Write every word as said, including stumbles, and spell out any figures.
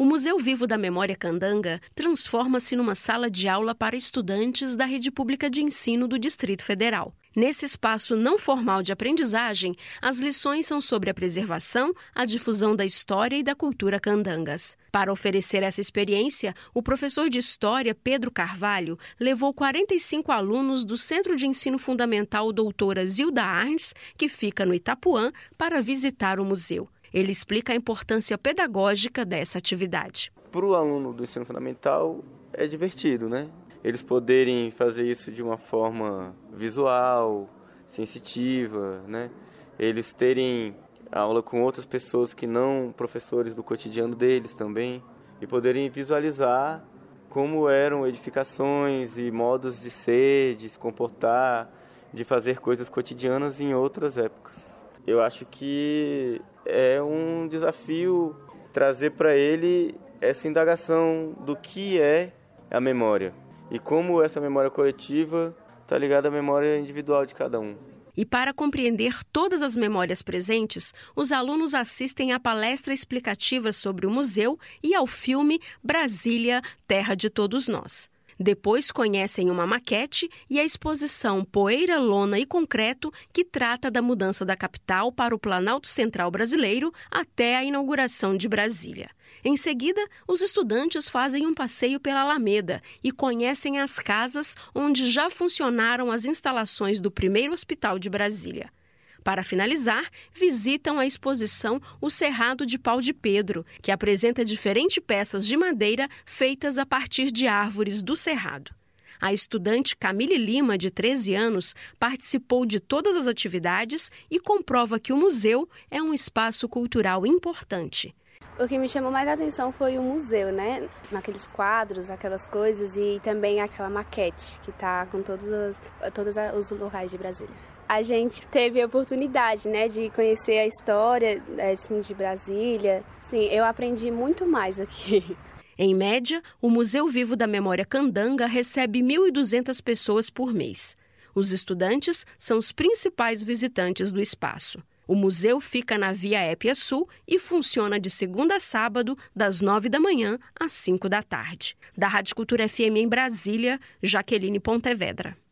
O Museu Vivo da Memória Candanga transforma-se numa sala de aula para estudantes da Rede Pública de Ensino do Distrito Federal. Nesse espaço não formal de aprendizagem, as lições são sobre a preservação, a difusão da história e da cultura candangas. Para oferecer essa experiência, o professor de História, Pedro Carvalho, levou quarenta e cinco alunos do Centro de Ensino Fundamental Doutora Zilda Arns, que fica no Itapuã, para visitar o museu. Ele explica a importância pedagógica dessa atividade. Para o aluno do ensino fundamental é divertido, né? Eles poderem fazer isso de uma forma visual, sensitiva, né? Eles terem aula com outras pessoas que não professores do cotidiano deles também e poderem visualizar como eram edificações e modos de ser, de se comportar, de fazer coisas cotidianas em outras épocas. Eu acho que é um desafio trazer para ele essa indagação do que é a memória e como essa memória coletiva está ligada à memória individual de cada um. E para compreender todas as memórias presentes, os alunos assistem à palestra explicativa sobre o museu e ao filme Brasília, Terra de Todos Nós. Depois conhecem uma maquete e a exposição Poeira, Lona e Concreto, que trata da mudança da capital para o Planalto Central brasileiro até a inauguração de Brasília. Em seguida, os estudantes fazem um passeio pela Alameda e conhecem as casas onde já funcionaram as instalações do primeiro hospital de Brasília. Para finalizar, visitam a exposição O Cerrado de Pau de Pedro, que apresenta diferentes peças de madeira feitas a partir de árvores do Cerrado. A estudante Camille Lima, de treze anos, participou de todas as atividades e comprova que o museu é um espaço cultural importante. O que me chamou mais a atenção foi o museu, né? Naqueles quadros, aquelas coisas e também aquela maquete que está com todos os, todos os locais de Brasília. A gente teve a oportunidade, né, de conhecer a história assim, de Brasília. Sim, eu aprendi muito mais aqui. Em média, o Museu Vivo da Memória Candanga recebe mil e duzentas pessoas por mês. Os estudantes são os principais visitantes do espaço. O museu fica na Via Épia Sul e funciona de segunda a sábado, das nove da manhã às cinco da tarde. Da Rádio Cultura F M em Brasília, Jaqueline Pontevedra.